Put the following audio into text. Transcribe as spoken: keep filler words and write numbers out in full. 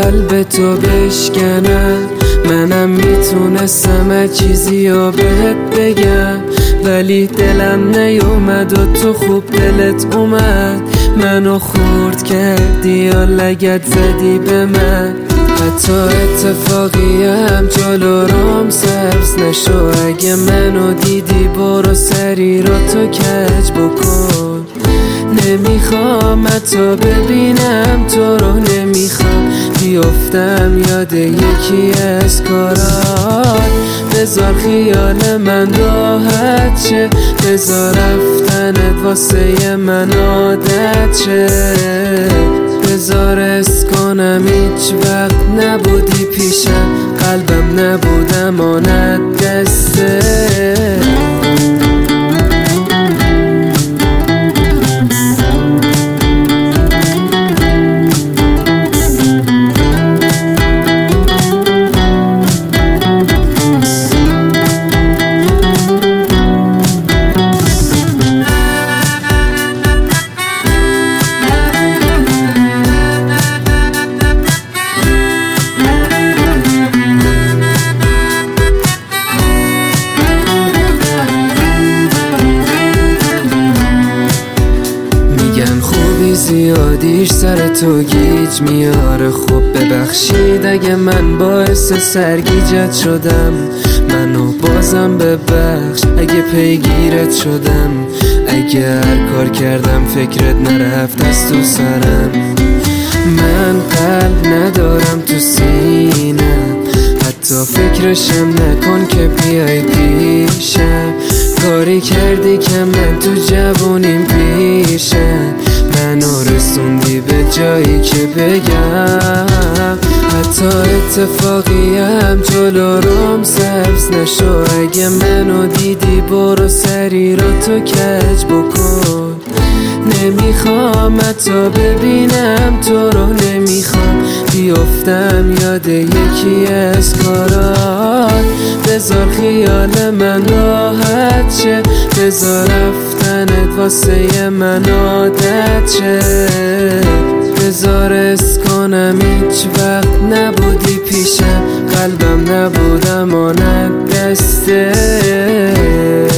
قلب تو بشکنم. منم میتونستم چیزی رو بهت بگم، ولی دلم نیومد و تو خوب دلت اومد. منو خورد کردی یا لگد زدی به من. حتی اتفاقی هم جلو رام سبز نشو. اگه منو دیدی برو سری رو تو کج بکن. نمیخوام حتی ببینم تو رو، نمیخوام بیفتم یاد یکی از کارات. بذار خیال من راحت شه، بذار رفتنت واسه من عادت شه. بذار اس کنم هیچ وقت نبودی پیشم، قلبم نبود امانت دسته. زیادیش سر تو گیج میاره. خوب ببخشید اگه من باعث سرگیجت شدم. منو بازم ببخش اگه پیگیرت شدم. اگه هر کار کردم فکرت نرفت از تو سرم. من قلب ندارم تو سینم، حتی فکرشم نکن که بیای پیشم. کاری کردی که من تو جوونیم پیشم. منو رسوندی به جایی که بگم. حتی اتفاقی هم جلو روم سبز نشو. اگه منو دیدی برو سری رو تو کج بکن. نمیخوام حتی ببینم تو رو، نمیخوام بیفتم یاد یکی از کارات. بذار خیال من راحت شه، بذار رفتنت واسه من عادت شه. بذار اس کنم هیچ وقت نبودی پیشم، قلبم نبود امانت دسته.